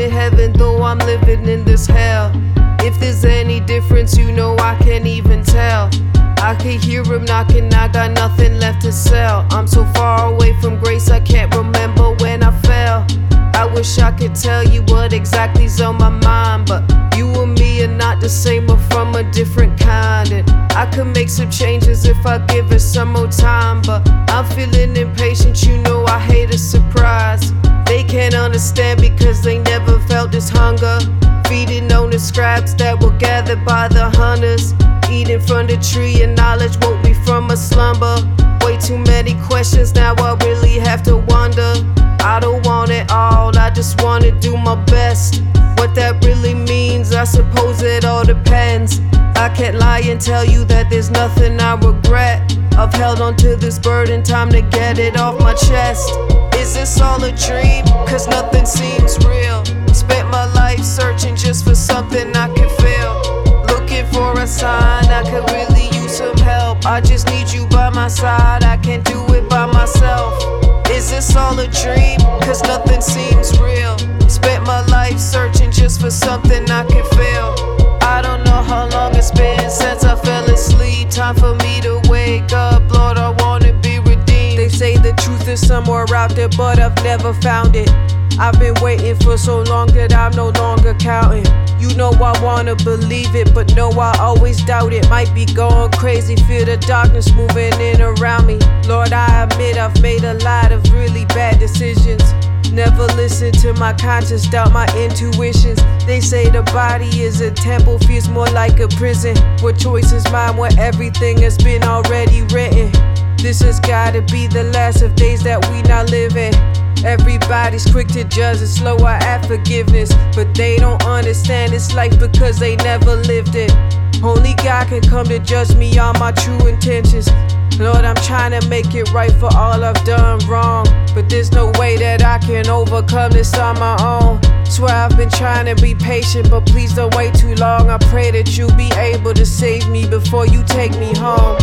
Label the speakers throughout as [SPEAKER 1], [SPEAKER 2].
[SPEAKER 1] in heaven, though I'm living in this hell. If there's any difference, you know I can't even tell. I can hear him knocking, I got nothing left to sell. I'm so far away from grace, I can't remember when I fell. I wish I could tell you what exactly's on my mind, but you and me are not the same, we're from a different kind. And I could make some changes if I give it some more time, but I'm feeling impatient, you know I hate a surprise. They can't understand because they never felt this hunger. Feeding on the scraps that were gathered by the hunters. Eating from the tree and knowledge woke me from a slumber. Way too many questions, now I really have to wonder. I don't want it all, I just wanna do my best. What that really means, I suppose it all depends. I can't lie and tell you that there's nothing I regret. I've held on to this burden, time to get it off my chest. Is this all a dream? Cause nothing seems real. Spent my life searching just for something I can feel. Looking for a sign, I could really use some help. I just need you by my side, I can't do it by myself. Is this all a dream? Cause nothing seems real. Spent my life searching just for something I can feel. I don't know how long it's been since I fell asleep. Time for me to wake up, Lord, I wanna be redeemed. They say the truth is somewhere out there, but I've never found it. I've been waiting for so long that I'm no longer counting. You know I wanna believe it, but no, I always doubt it. Might be going crazy, feel the darkness moving in around me. Lord, I admit I've made a lot of really bad decisions. Never listen to my conscience, doubt my intuitions. They say the body is a temple, feels more like a prison. Where choice is mine, where everything has been already written. This has gotta be the last of days that we not living. Everybody's quick to judge and slower at forgiveness, but they don't understand this life because they never lived it. Only God can come to judge me on my true intentions. Lord, I'm trying to make it right for all I've done wrong, but there's no way that I can overcome this on my own. Swear I've been trying to be patient, but please don't wait too long. I pray that you'll be able to save me before you take me home.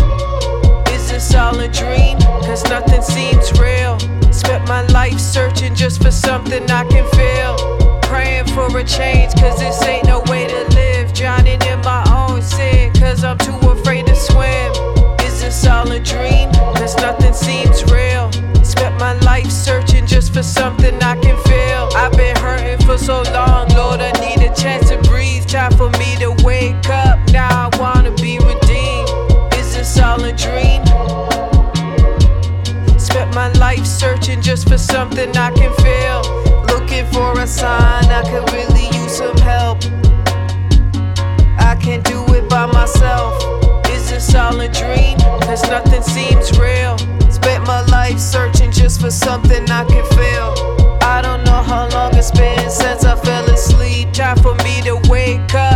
[SPEAKER 1] Is this all a dream? Cause nothing seems real. Spent my life searching just for something I can feel. Praying for a change, cause this ain't no way to live. Drowning in my own sin, cause I'm too afraid to swim. Is this all a dream? Cause nothing seems real. Spent my life searching just for something I can feel. I've been hurting for so long, Lord, I need a chance to breathe. Time for me to wake up, now I wanna be redeemed. Is this all a dream? Spent my life searching just for something I can feel. Looking for a sign, I could really use some help. I can't do it by myself. Is this all a dream? Cause nothing seems real. Spent my life searching just for something I can feel. I don't know how long it's been since I fell asleep. Time for me to wake up.